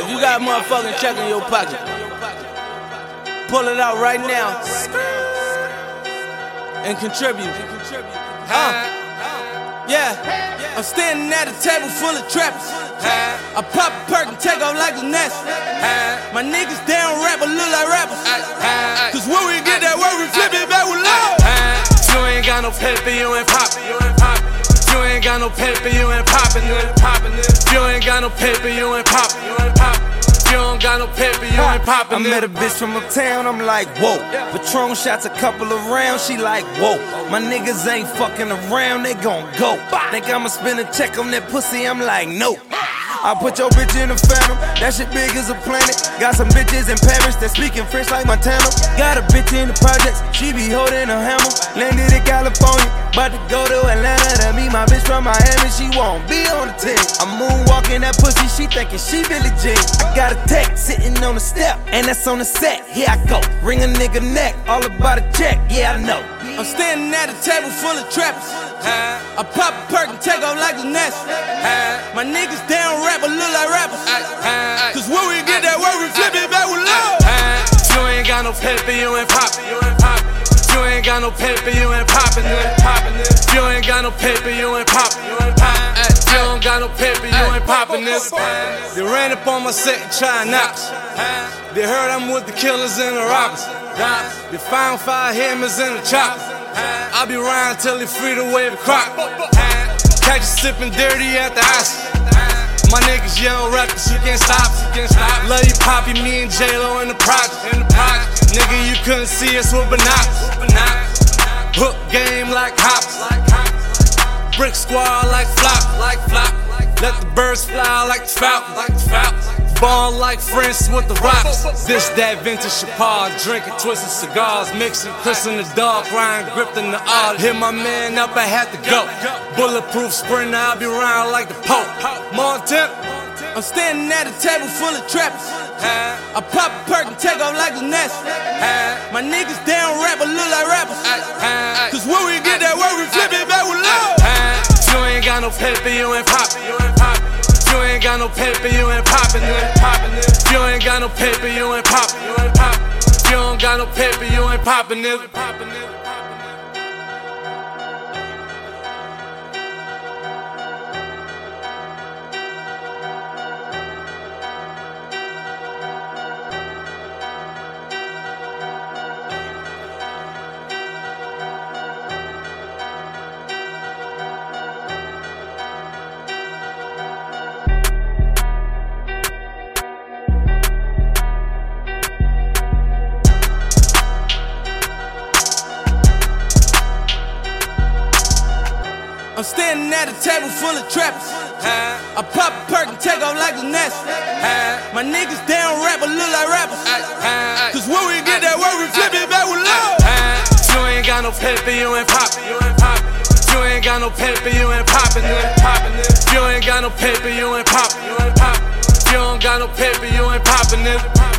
If you got a motherfucking check in your pocket, pull it out right now and contribute. Yeah, I'm standing at a table full of trappers. I pop a perk and take off like a nest. My niggas down rap but look like rappers. Cause when we get that work, we flip it back with love. You ain't got no paper, you ain't poppin'. You ain't got no paper, you ain't poppin'. You ain't got no paper, you ain't poppin'. You don't got no paper, you ain't poppin'. I met a bitch from uptown, I'm like, whoa. Patron shots a couple of rounds, she like, whoa. My niggas ain't fucking around, they gon' go. Think I'ma spend a check on that pussy, I'm like, no. I put your bitch in the phantom, that shit big as a planet. Got some bitches in Paris that speaking French like Montana. Got a bitch in the projects, she be holding a hammer. Landed in California, about to go to Atlanta to meet my bitch from Miami. She won't be on the team. I'm moonwalking that pussy, she thinking she Billie Jean. I got a tech sitting on the step, and that's on the set. Here I go, ring a nigga neck, all about a check, yeah I know. I'm standing at a table full of trappers. I pop a perk and take off like a nest. My niggas down rap but look like rappers. Cause when we get that work, we flip it back with love. You ain't got no paper, you ain't poppin'. You ain't got no paper, you ain't poppin'. You ain't got no paper, you ain't poppin'. You don't got no paper, you ain't poppin' this. They ran up on my set and tried knocks. They heard I'm with the killers and the robbers. They found 5 hammers in the chopper. I be round till they free to wave a crop. Catch you sippin' dirty at the ice. My niggas young reckless, you can't stop. Love you, Poppy, me and J-Lo in the project. Nigga, you couldn't see us with binoculars. Hook game like hops. Brick squad like flop. Let the birds fly like the falcon. Ball like Friends with the rocks. This that vintage Chapard, drinking twisted cigars, mixing Chris in the dark, Ryan gripped in the art. Hit my man up, I had to go. Bulletproof sprinter, I'll be round like the Pope. Montana. I'm standing at a table full of trappers. I pop a perk and take off like a nest. My niggas down rap but look like rappers. Cause when we get that work, we flip it back with love. You ain't got no paper, you ain't poppin'. You ain't got no paper, you ain't poppin'. You ain't got no paper, you ain't poppin'. You don't got no paper, you ain't poppin'. I'm standing at a table full of trappers. I pop a perk and take off like a nest. My niggas down rap but look like rappers. Cause when we get that work, we flip it back with love. You ain't got no paper, you ain't poppin'. You ain't got no paper, you ain't poppin'. You ain't got no paper, you ain't poppin'. You don't got no paper, you ain't poppin'.